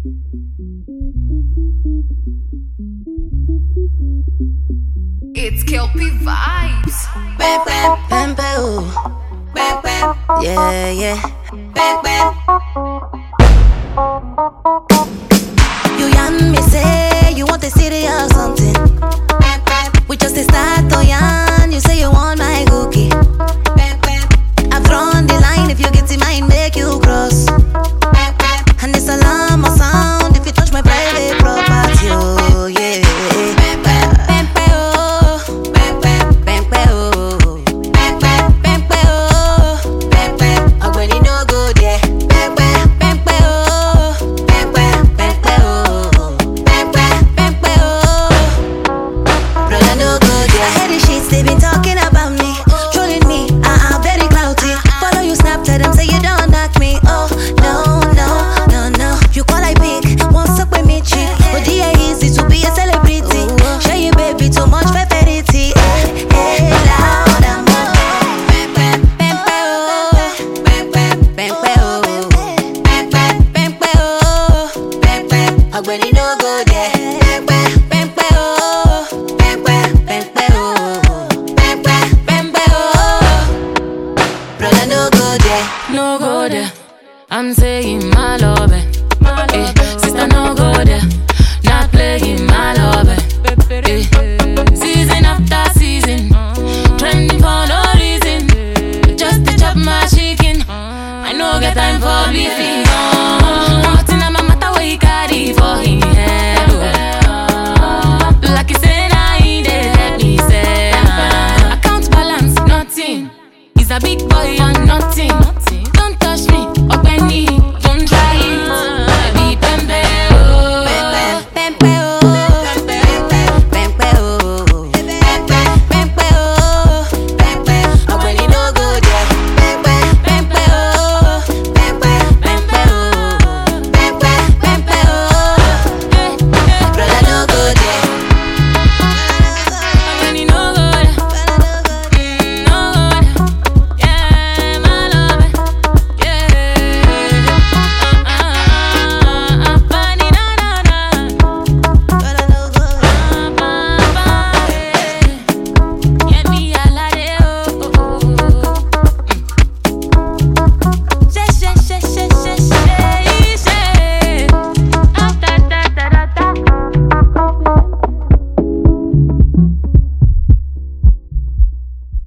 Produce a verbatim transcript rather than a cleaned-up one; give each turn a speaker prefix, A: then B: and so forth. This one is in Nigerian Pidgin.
A: It's Kelpie Vibes.
B: Bam, bam, bam, bam, bam, bam. Yeah, yeah. Bam, bam. You yan me say you want the city or something. Bam, bam. We just a start to yan. You say you want my cookie. Bam, bam. I've drawn the line. If you get in mind, make you cross. Bam, bam. And this alarm or sound if you touch my private property. Oh yeah. Bam, bam, bam, bam, oh. Bam, bam, bam, bam, oh. Bam, bam, bam, bam, oh. Bam, bam. Ogbeni no go there. Bam, bam, bam, bam, oh. Bam, bam, bam, bam, oh. Bam, bam, bam, bam, oh. Brother no go there. I hear the shits they been talking about me, trolling me. Uh uh, very cloudy. Follow you snap, tell them say you don't knock me. Oh no no no no. You call I pick, won't suck with me chick. But the easy to be a celebrity. Show you baby too much femininity. Hey, hey, loud and more. Bam bam bam bam oh. Bam bam bam bam oh. Bam bam bam bam oh. Bam bam. Ogbeni no go there. Bam bam bam bam oh. Bam bam bam bam oh. Bam bam bam bam oh. Brother no go there.
C: No go there. I'm saying my love, eh. Eh, sister no go there. Not playing my love, eh. Eh, season after season, trending for no reason. Just to chop my chicken. I no get time for beefing.